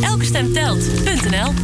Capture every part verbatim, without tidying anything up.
Elke stem telt punt n l.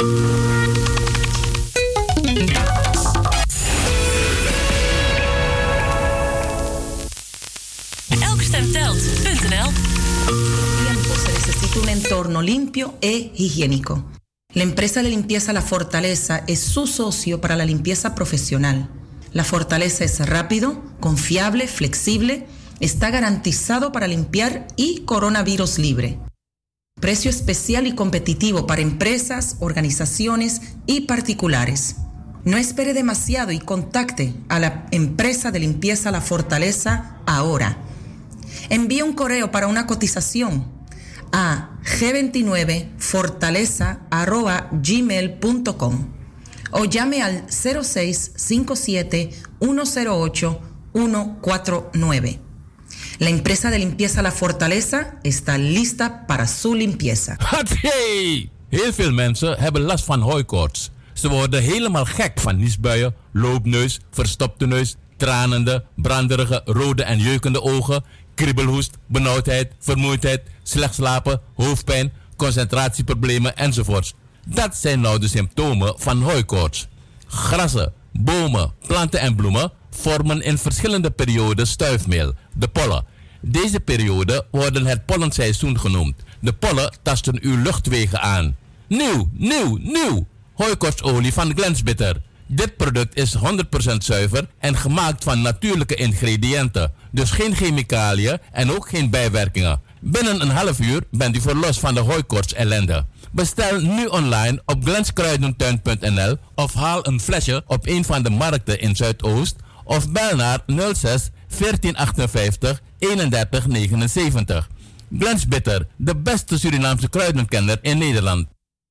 Elke stem telt punt n l. Tiempo se necesita un entorno limpio e higiénico. La empresa de limpieza La Fortaleza es su socio para la limpieza profesional. La Fortaleza es rápido, confiable, flexible, está garantizado para limpiar y coronavirus libre. Precio especial y competitivo para empresas, organizaciones y particulares. No espere demasiado y contacte a la empresa de limpieza La Fortaleza ahora. Envíe un correo para una cotización a g veintinueve fortaleza arroba gmail punto com o llame al cero seis cinco siete uno cero ocho uno cuatro nueve. La empresa de limpieza La Fortaleza está lista para su limpieza. Hey! Heel veel mensen hebben last van hooikoorts. Ze worden helemaal gek van niesbuien, loopneus, verstopte neus, tranende, branderige, rode en jeukende ogen, kriebelhoest, benauwdheid, vermoeidheid, slecht slapen, hoofdpijn, concentratieproblemen enzovoorts. Dat zijn nou de symptomen van hooikoorts. Grassen, bomen, planten en bloemen vormen in verschillende perioden stuifmeel, de pollen. Deze perioden worden het pollenseizoen genoemd. De pollen tasten uw luchtwegen aan. Nieuw, nieuw, nieuw! Hooikoortsolie van Glensbitter. Dit product is honderd procent zuiver en gemaakt van natuurlijke ingrediënten. Dus geen chemicaliën en ook geen bijwerkingen. Binnen een half uur bent u verlost van de hooikoorts ellende. Bestel nu online op glenskruidentuin punt n l of haal een flesje op een van de markten in Zuidoost of bel naar nul zes veertien achtenvijftig eenendertig negenenzeventig. Glensbitter, de beste Surinaamse kruidenkenner in Nederland.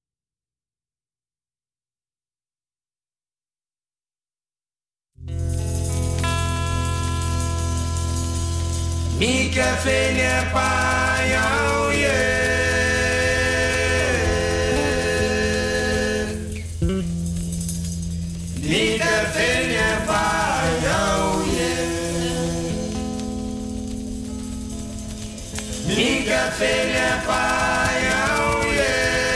Mi café ne pa yao ye. Mi café ne pa yao ye. Mi café ne pa yao ye.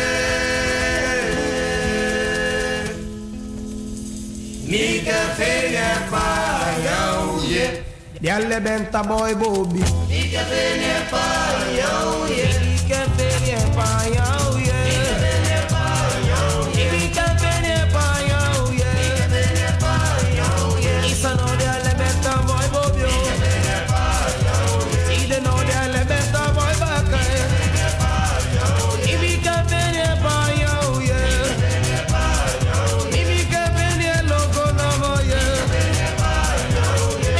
Mi café ne pa yao ye. Yalle benta boy bobi. Ike fene pa yo ye. Ike fene pa yo ye. Ike fene pa yo ye. Ike fene pa yo ye. Ike fene pa yo ye. Isa no de yalle benta boy bobi. Ike fene pa yo ye. Ide no de yalle benta boy baka. Ike fene pa yo ye. Ike fene pa yo ye. Ike fene pa yo ye. Ike fene logo no mo ye. Ike fene pa yo ye.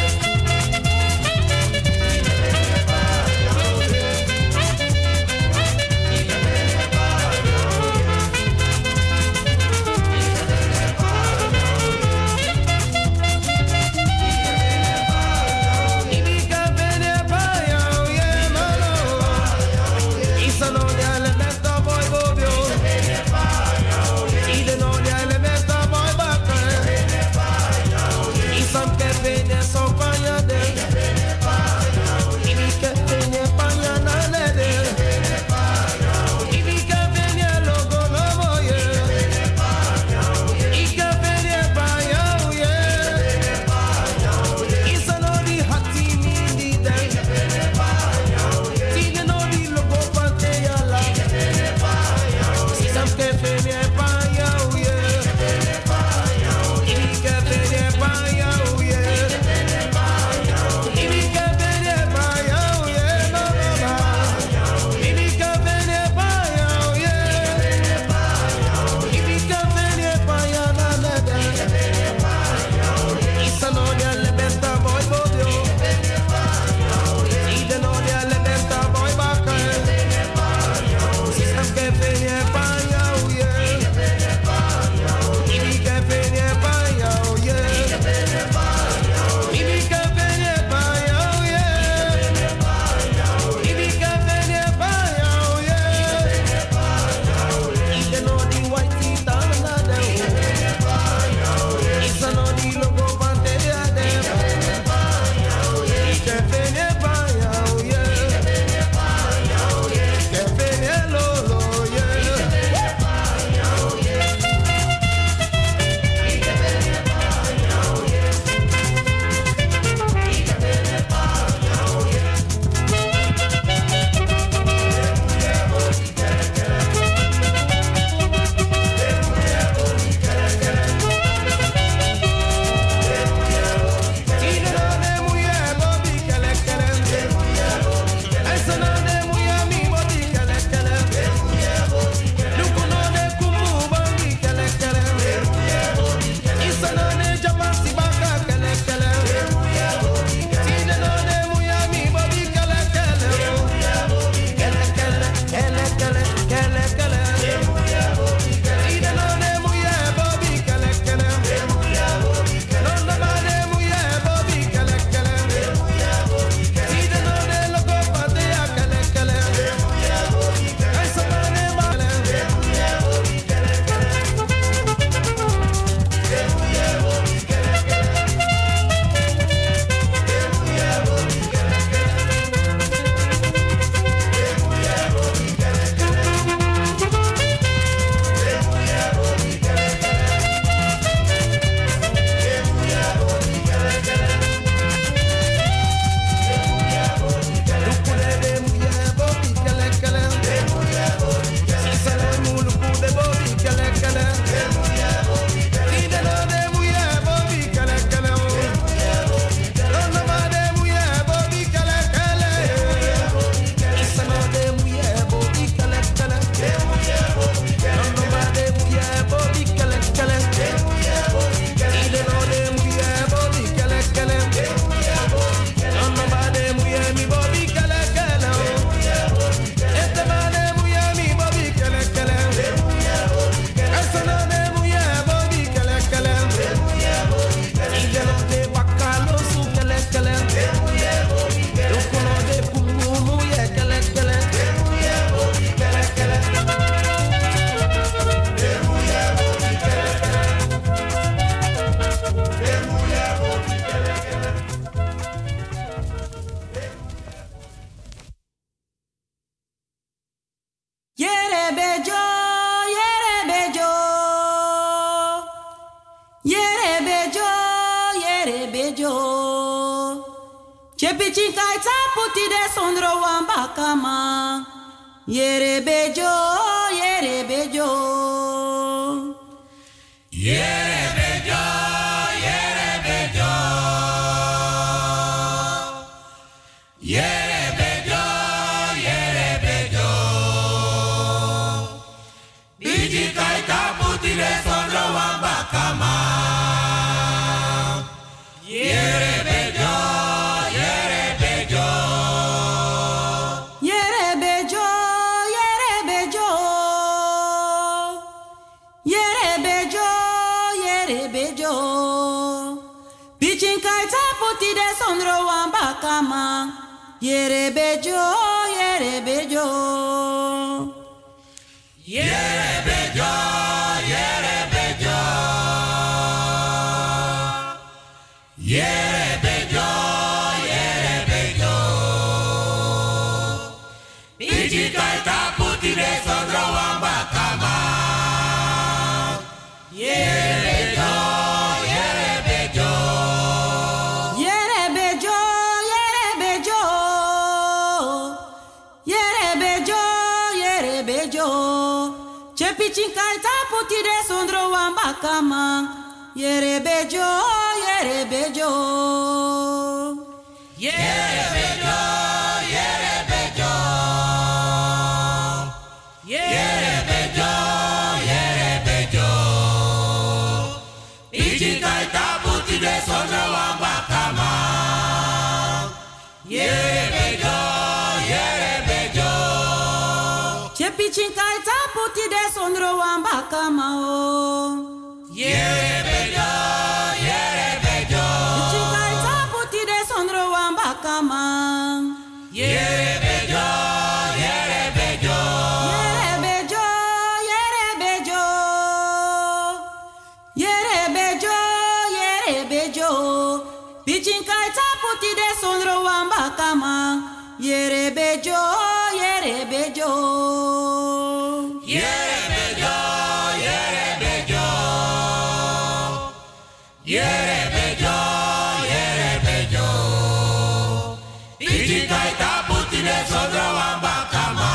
Chepichinkaita puti de sondro wambakama. Yerebejo, yerebejo. Yerebejo, yerebejo. Yerebejo, yerebejo. Chepichinkaita puti de sondro wambakama. Yerebejo. Yerebejo, yerebejo. Yerebejo, yerebejo. Yerebejo, yerebejo. Pichikaita puti de sondro wambakama. Yerebejo. Chepichinkaita puti de sondro wambakama. Yerebejo, yerebejo. Yerebejo, yerebejo. Yerebejo, yerebejo. Pichikaita puti de sondro wambakama. Yerebejo, yerebejo. Chepichinkaita puti de sondro wambakama. Yerebejo, yerebejo. Chepichinkaita puti de sondro wambakama. Yerebejo, yerebejo. Yerebejo, yerebejo. Yerebejo, yerebejo. Pichinkaita puti de sondro wambakama. Yerebejo, yerebejo. Yerebejo, yerebejo. Yerebejo, yerebejo. Pichikaita puti de sondro wambakama.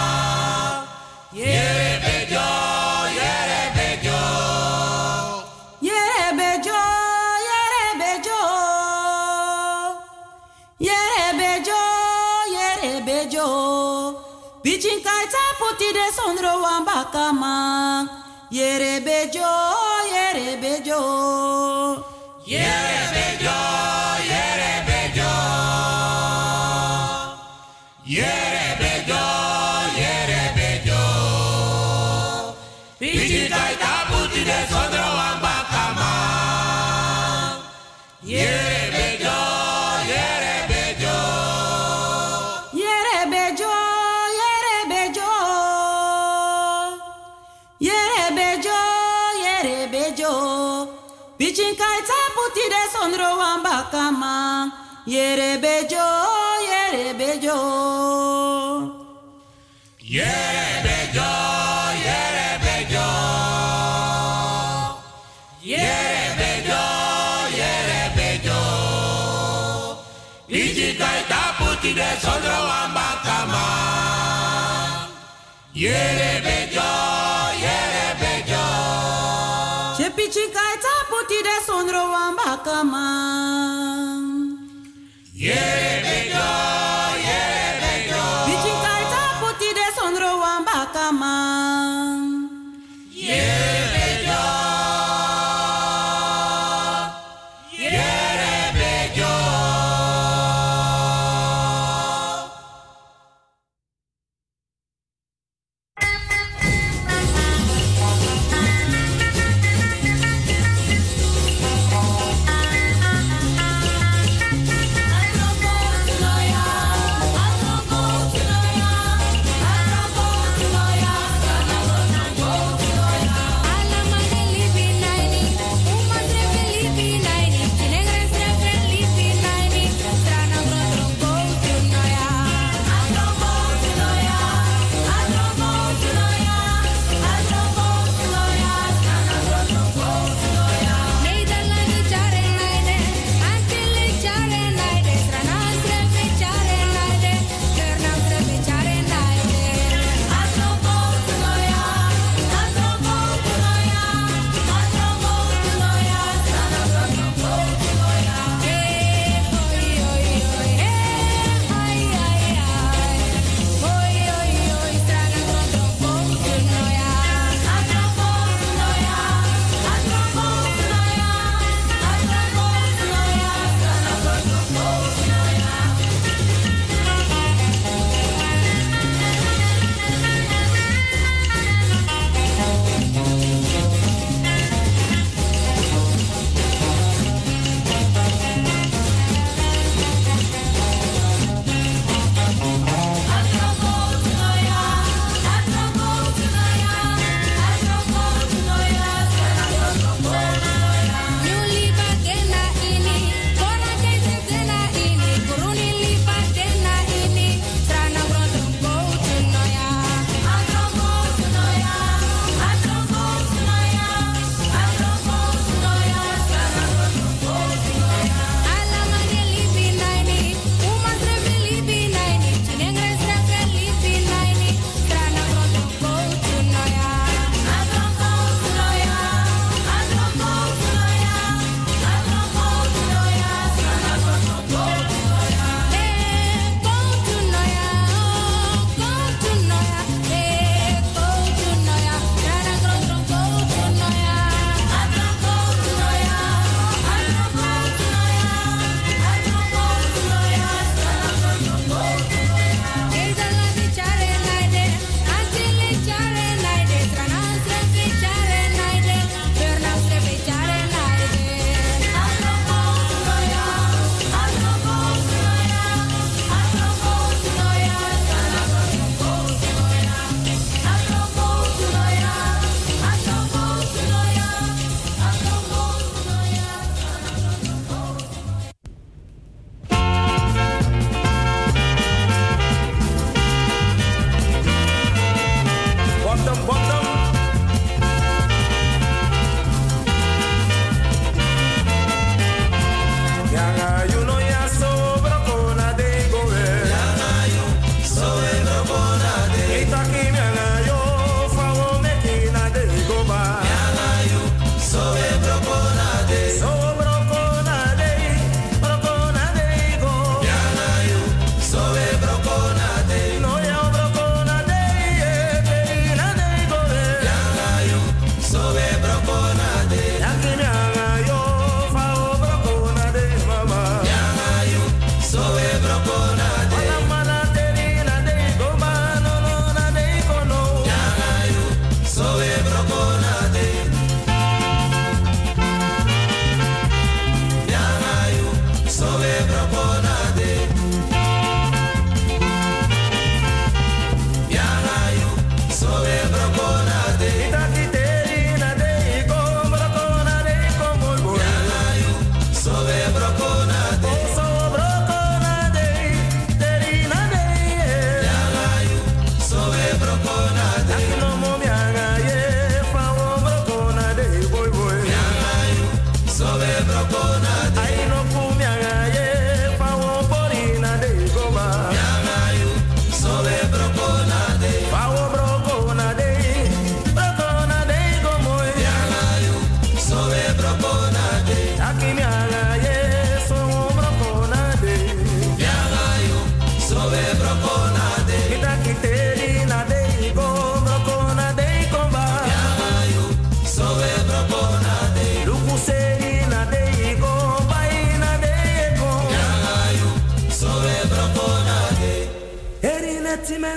Yerebejo, yerebejo. Yerebejo, yerebejo. Yerebejo, yerebejo. Pichinkaita puti de sondro wambakama. Yerebejo, yerebejo. Yerebejo, yerebejo. Yerebejo, yerebejo. Pichikaita puti de sondro wambakama. Yerebejo, yerebejo. Yerebejo, yerebejo. Yerebejo, yerebejo. Pichinkaita puti de sondro wambakama. Yerebejo, yerebejo. Yerebejo, yerebejo. Yerebejo, yerebejo. Pichikaita puti de sondro wambakama. Yerebejo, yerebejo. Chepichinkaita puti de sondro wambakama. Yerebejo, yerebejo. Pichinkaita puti de sondro wambakama. Yerebejo, yerebejo. Loya,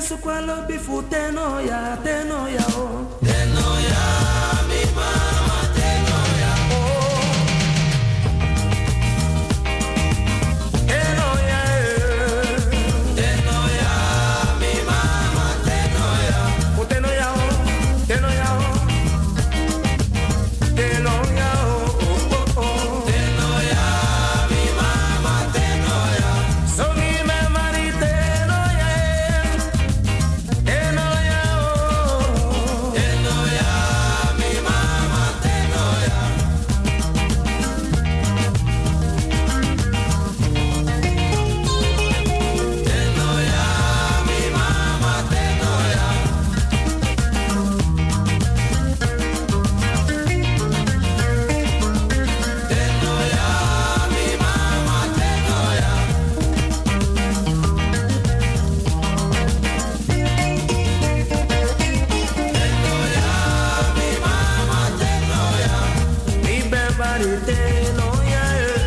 su kwalo bifu teno ya teno ya o teno ya mi mama teno ya oh teno ya teno ya mi mama teno ya o teno ya o teno ya o teno ya o oh oh teno ya mi mama teno ya so mi mama ni teno ya teno ya o teno ya mi mama teno ya teno ya mi mama teno ya teno ya mi mama teno ya teno ya mi mama teno ya mi bebari teno ya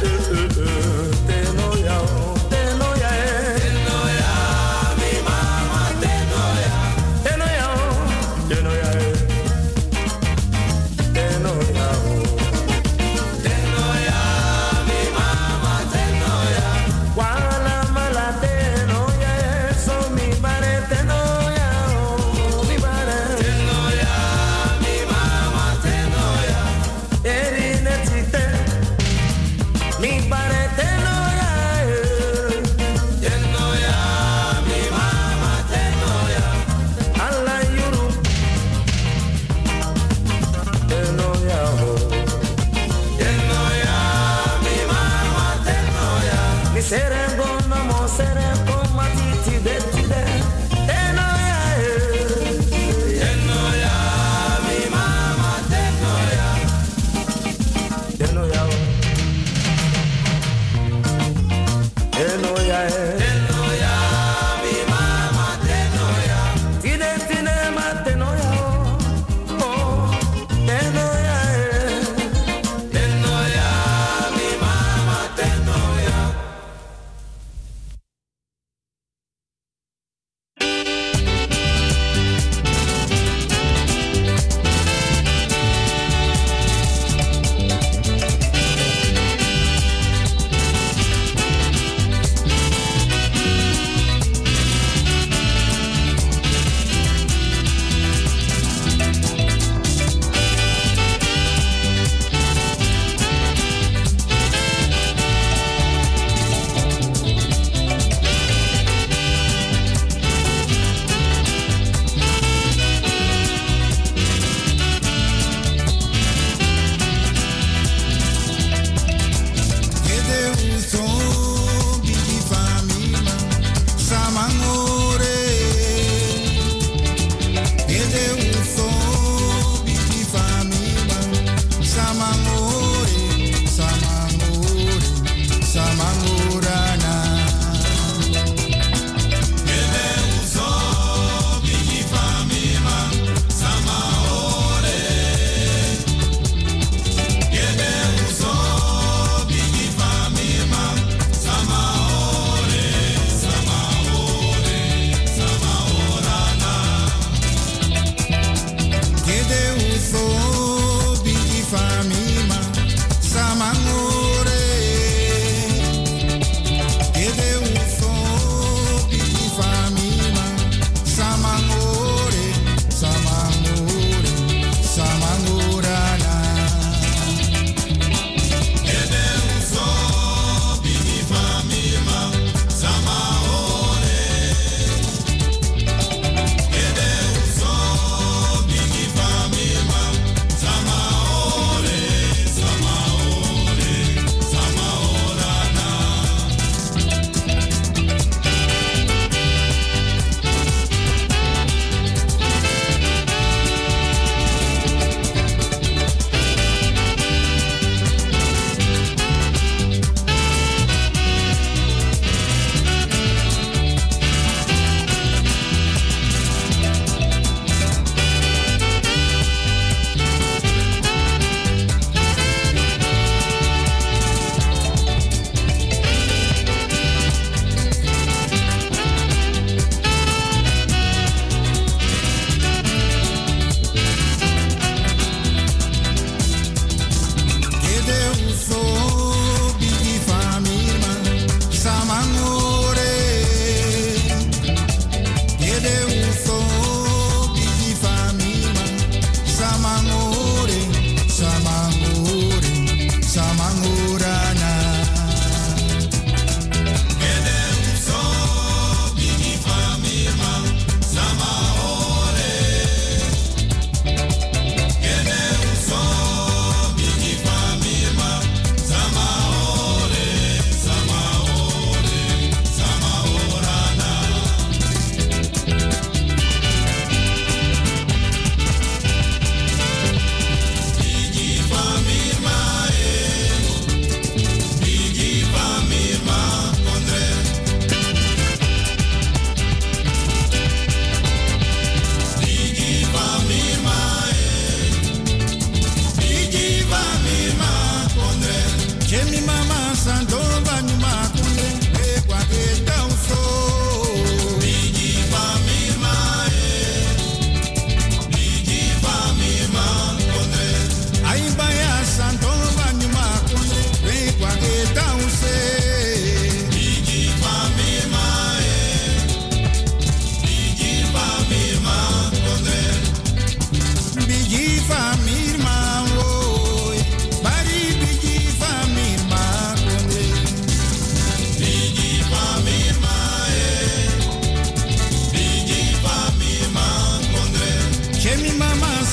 teno ya teno ya teno ya mi mama teno ya teno ya teno ya teno ya teno ya mi mama teno ya wala mala teno ya so mi bare teno ya mi bare teno ya mi mama teno ya erine tite mi bare teno ya teno ya mi mama teno ya alla yuru teno ya teno ya mi mama teno ya mi serengo no mo serengo matiti de tide teno ya teno ya mi mama teno ya teno ya teno ya teno ya mi mama teno ya tide tide ma teno ya oh teno ya teno ya mi mama teno ya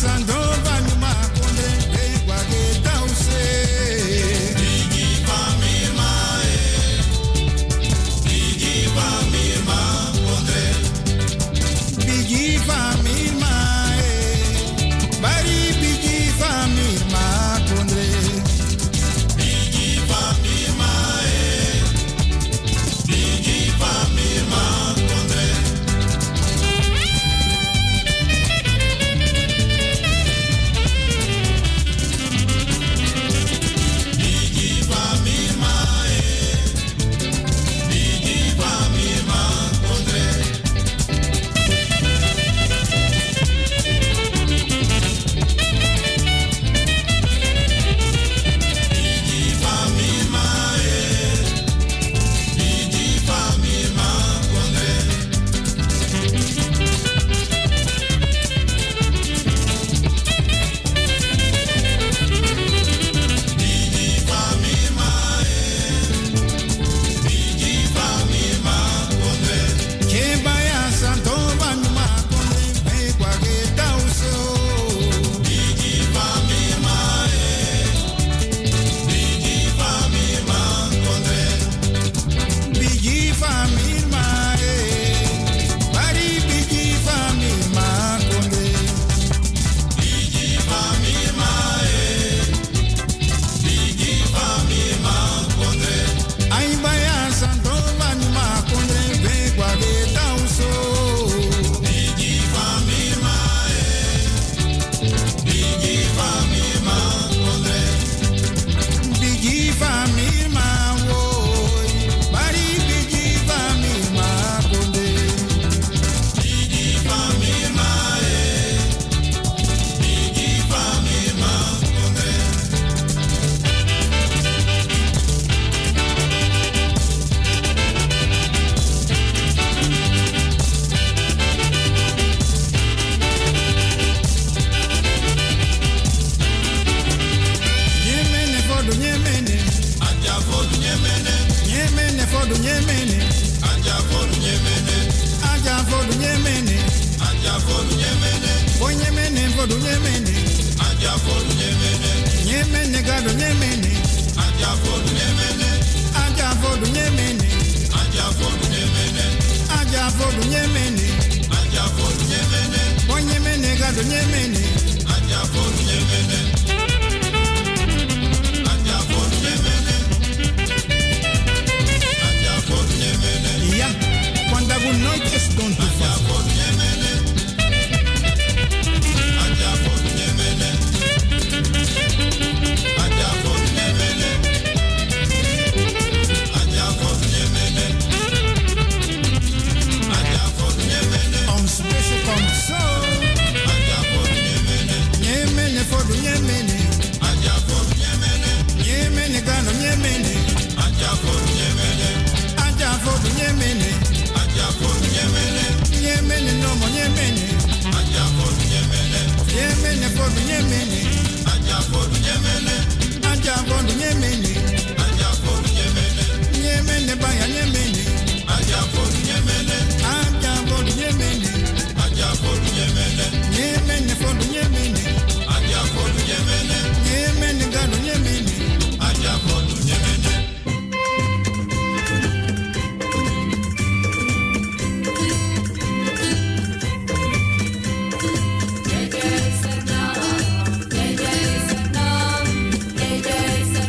Jai Jai Satnam, Jai Jai Satnam.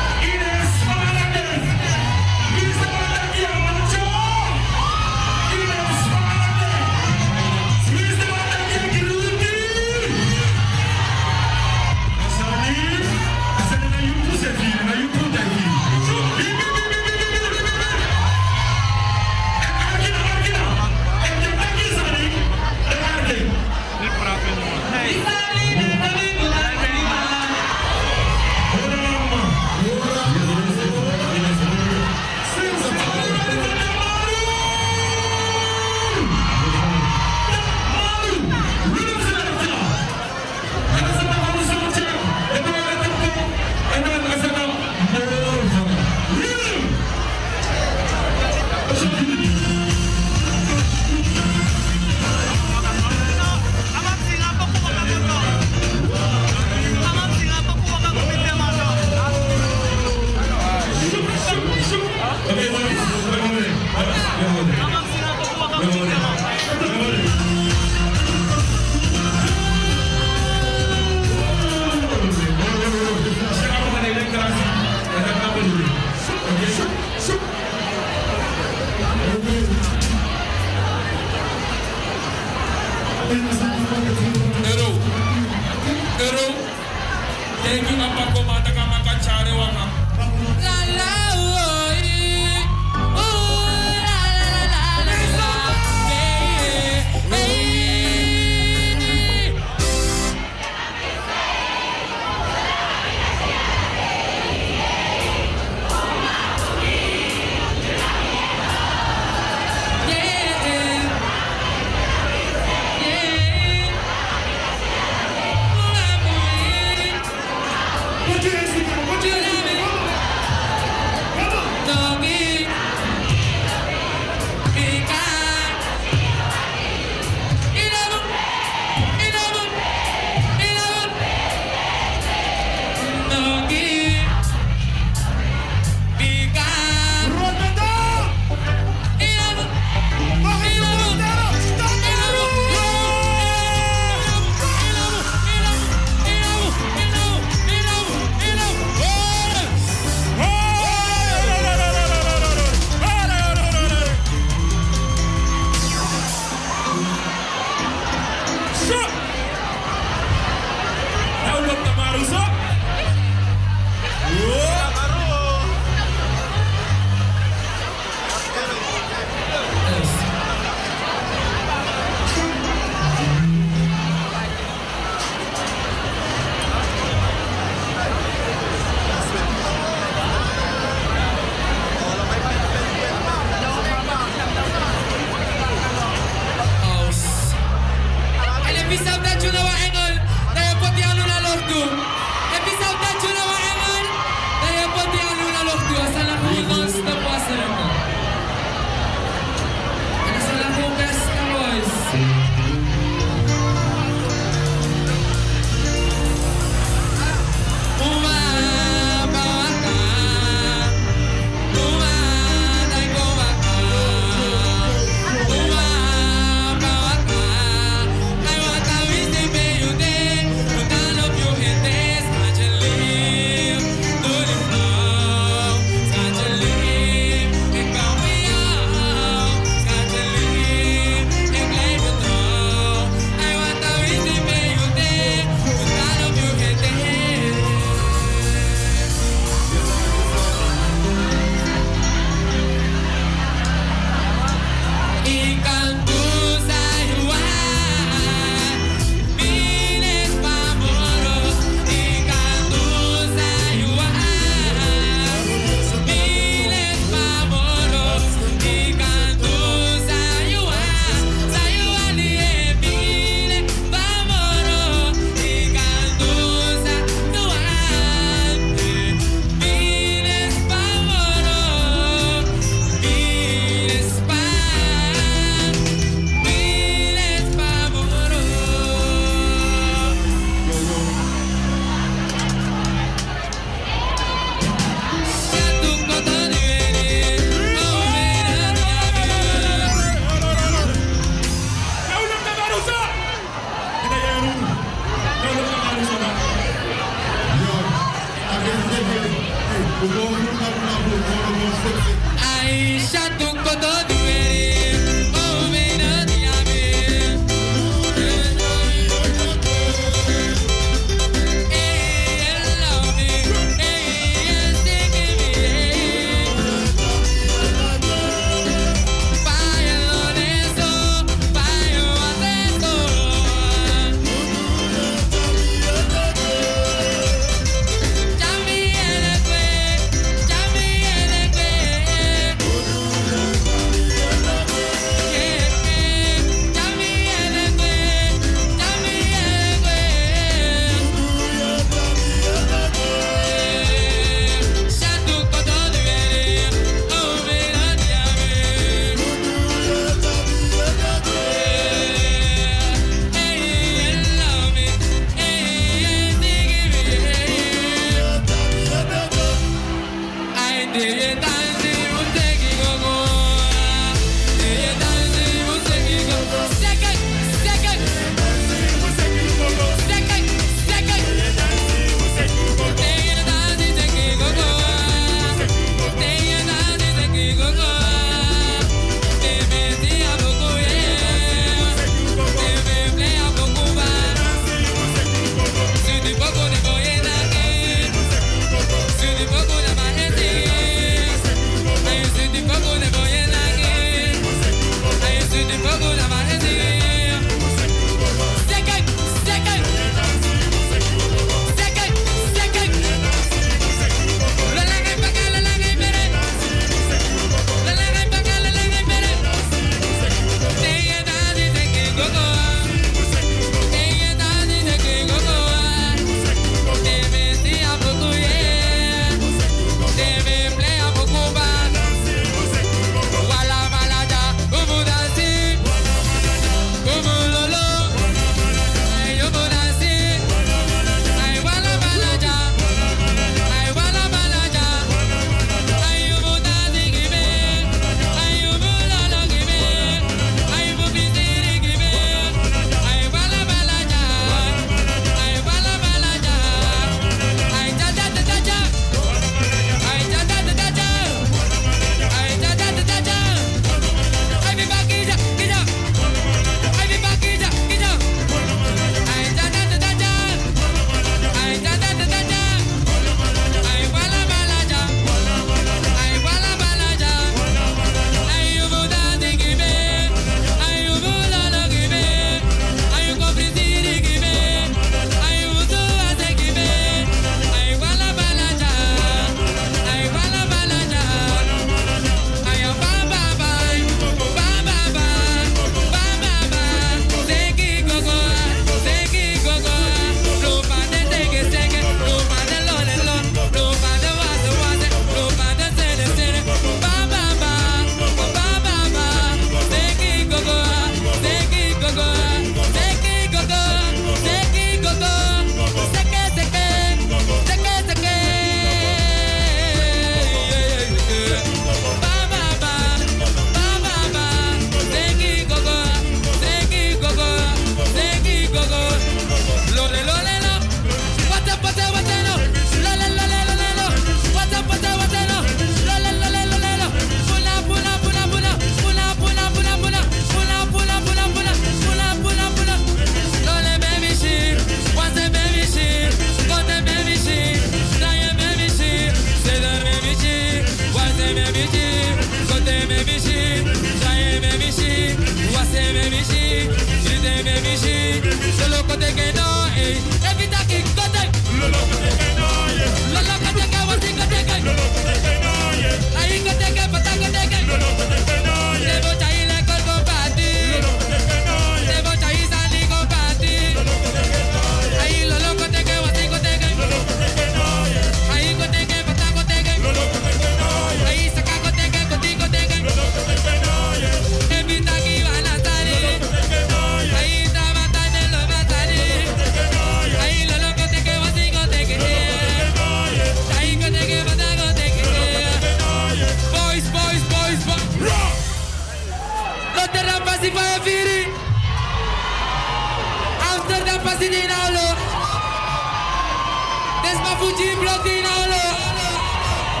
Fuji blood in all.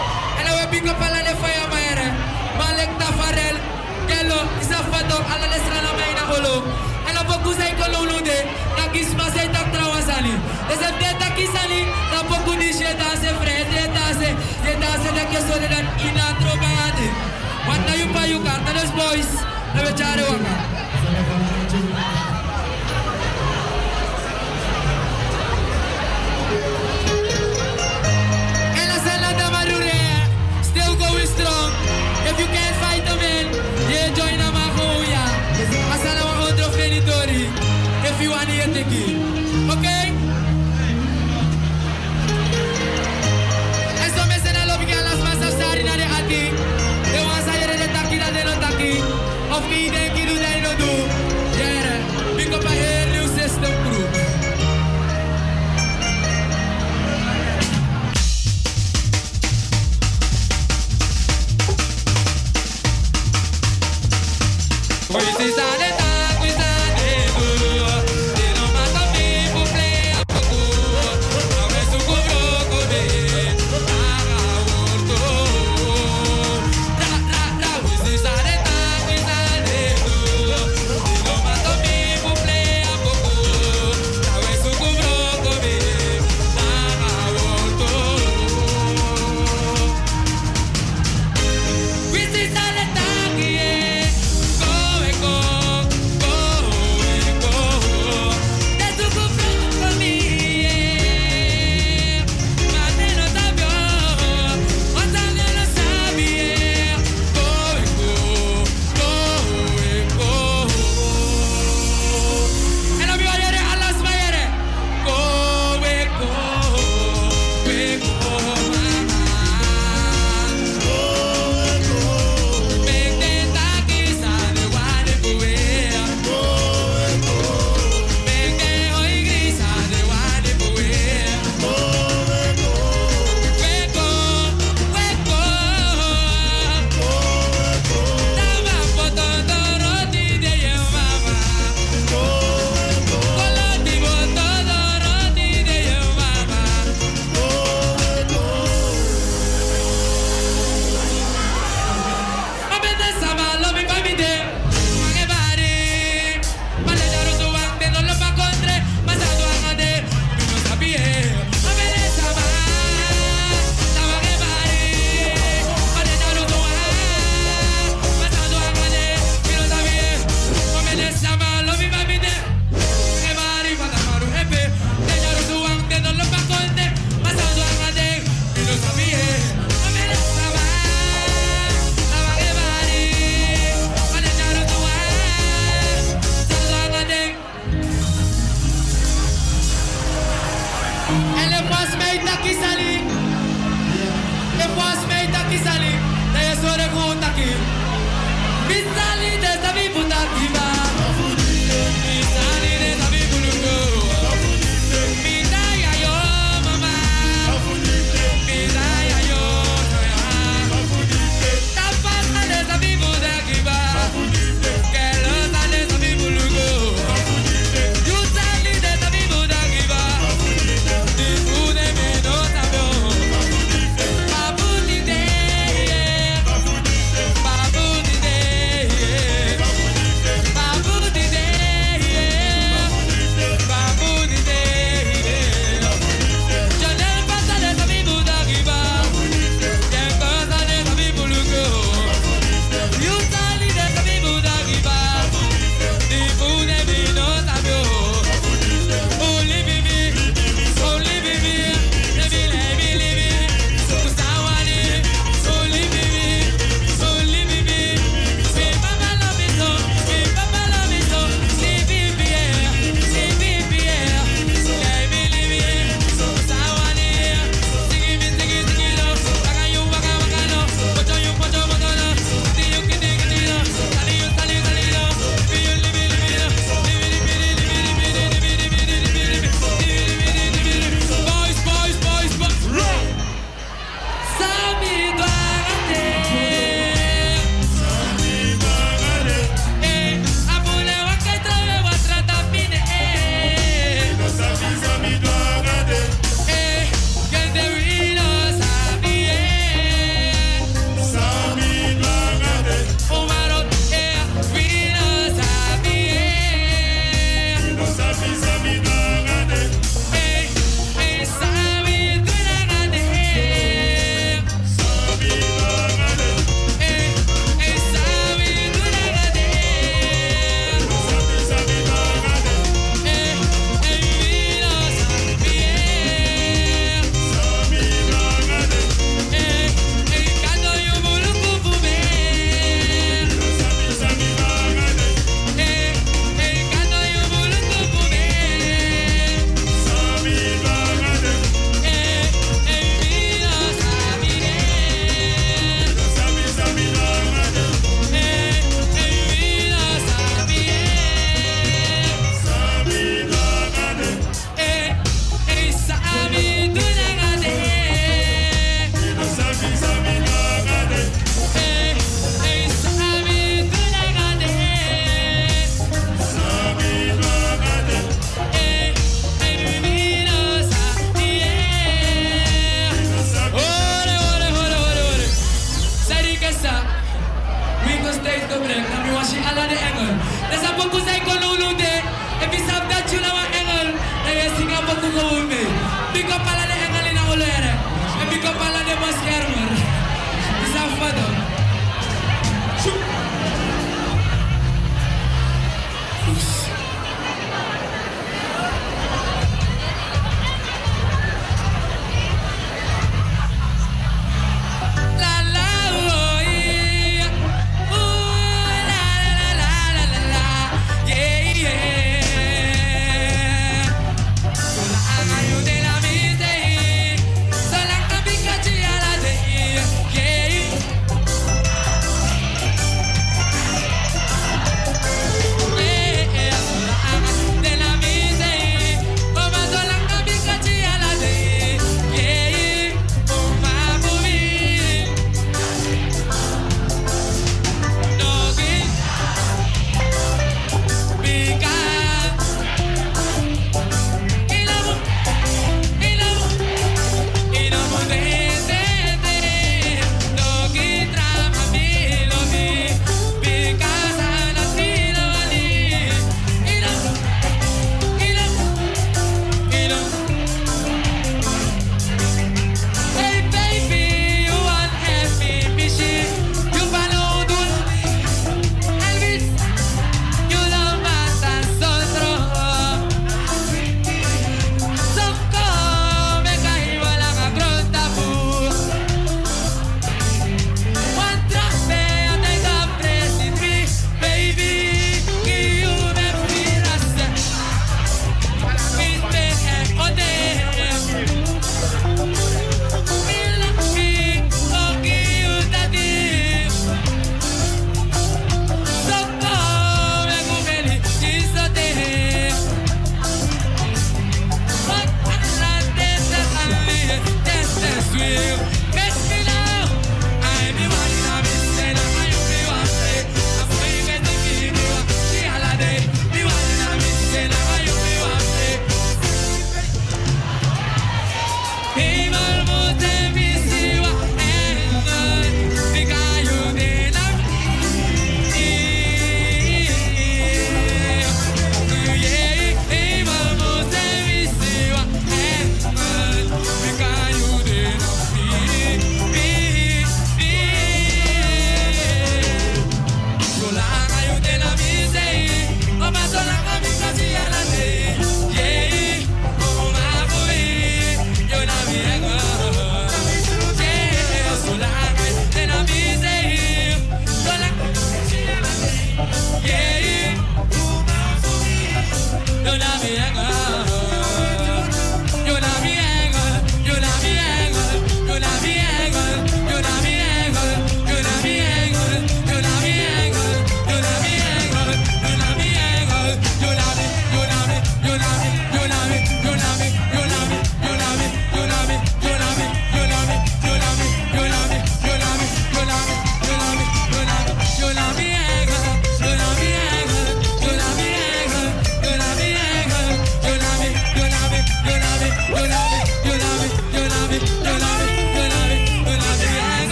Desde teta kisali, tampoco dice danse frente, danse, que danse de que suele dar inatrobade. Cuando you pa you canta los boys, no me chare wanga. En la sala de Marure, still going strong. If you can't fight the man, you join a mahoya. Masala wa otro fenitori. If you want to get the key, okay? Eso me sena lo que las masas sari na de ati. De wan sa yere de taki na de no taki. Of ki den ki do dai no do. Yere, pick up a hair new system crew. We see sane ta, we sane do. They no matter people play a go. Now we su go go de. Aga urto. Ra ra ra we see sane ta, we sane do.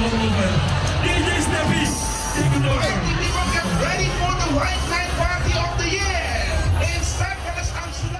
over. D J Steppy, take it over. Right, people get ready for the White Night Party of the Year. In Cyprus, Amsterdam.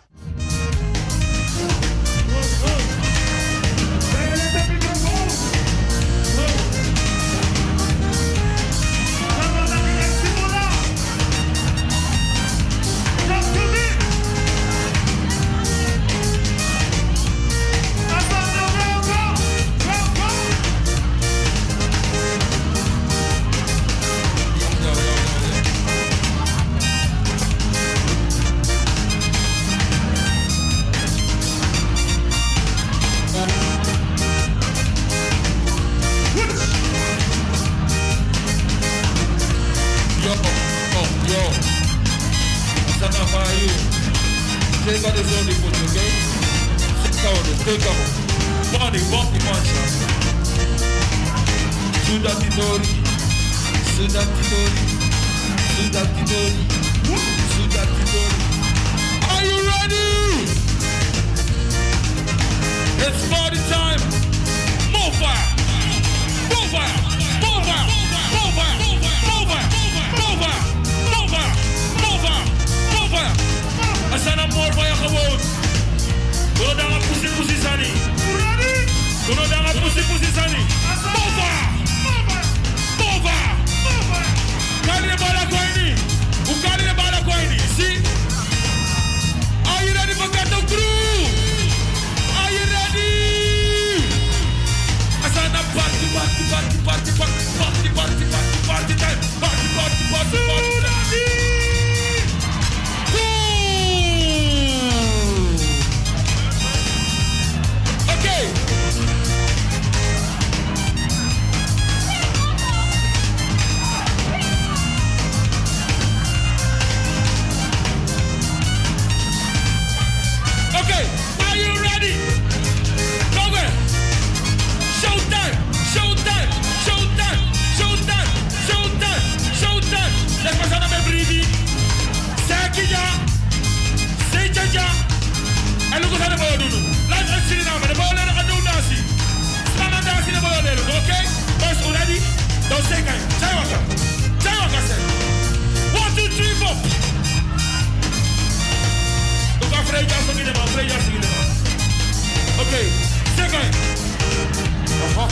Take out the zone put you, okay? Take out the, take out. Body, body, mancha. Sudati Dori. Sudati Dori. Sudati Dori. Sudati Dori. Are you ready? It's party time. More fire. More fire. More fire. More fire. More fire. More fire. More fire. More fire. More fire. Er zijn er more fire gewoon. Kunnen daar een pussy pussy sani. Kunnen daar een pussy pussy sani. More fire. More fire. Kan je de bala kwijni? Hoe kan je de bala kwijni? See? Are you ready for Ghetto Crew? Are you ready? Er zijn er party, party, party, party, party, party, party, party, party time. Party, party, party, party, party. Okay. Okay, are you ready? Go there. Showtime, showtime, showtime, showtime, showtime, showtime. Let's go samen met Brady. Zeg ja, zeg ja. En look at the ball, Dudu. Let's see it now, man. The ball is a new dancy. Stand and dance in the ball, okay? First, already? Don't say kind. Say what I say what I say. One, two, three, four. Look at Frey Jackson in the ball. Frey Jackson in the ball. Okay. Second. Uh-huh.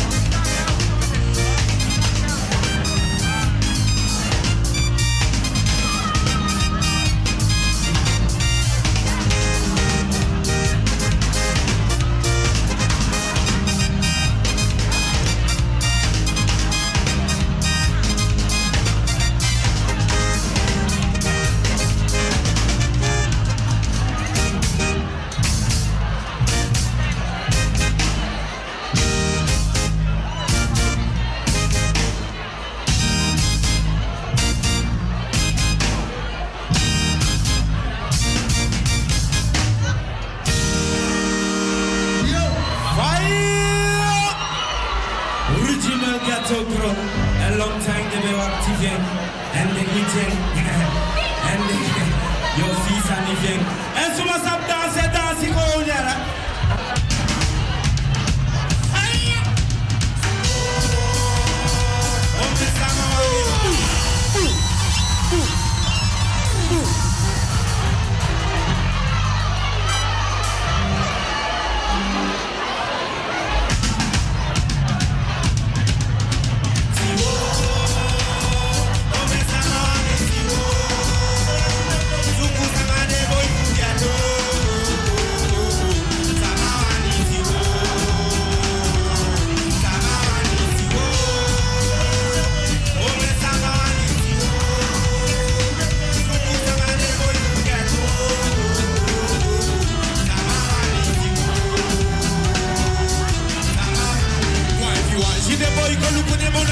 boy go look on them on